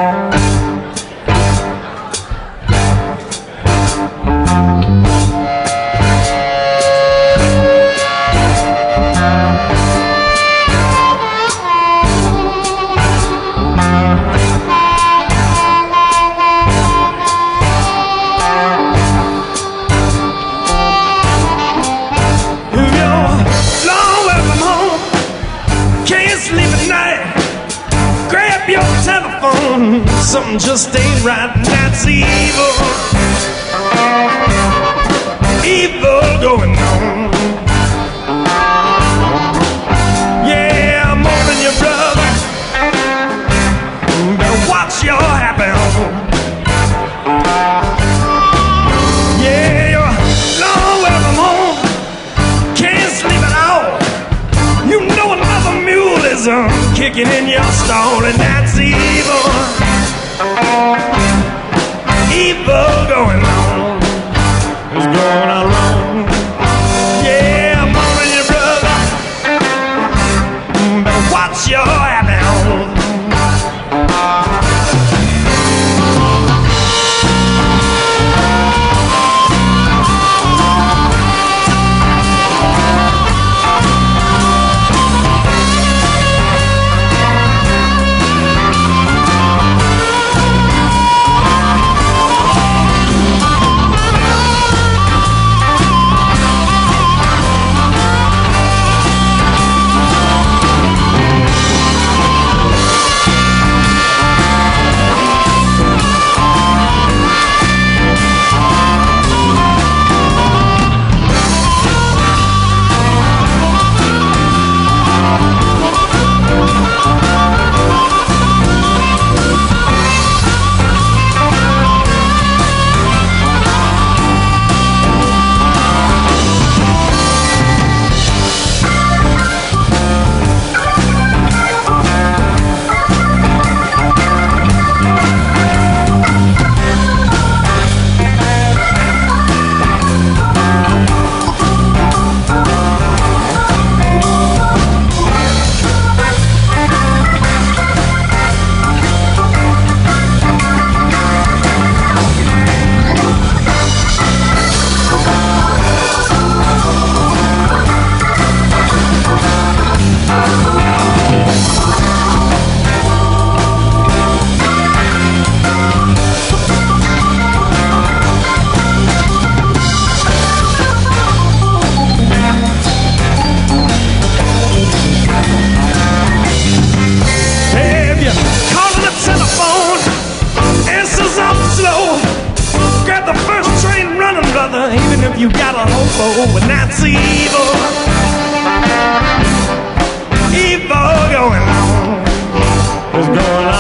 Something just ain't right, and that's evil. Evil going on. Yeah, I'm warning you, brother. Better watch your happy home. Yeah, you're a long way from home. Can't sleep at all. You know another mule is kicking in your stall, and that's evil. Evil going on. It's going on wrong. Yeah, I'm warning you, brother. Better watch your happy home. Even if you got a hobo, and that's evil. Evil going on. What's going on?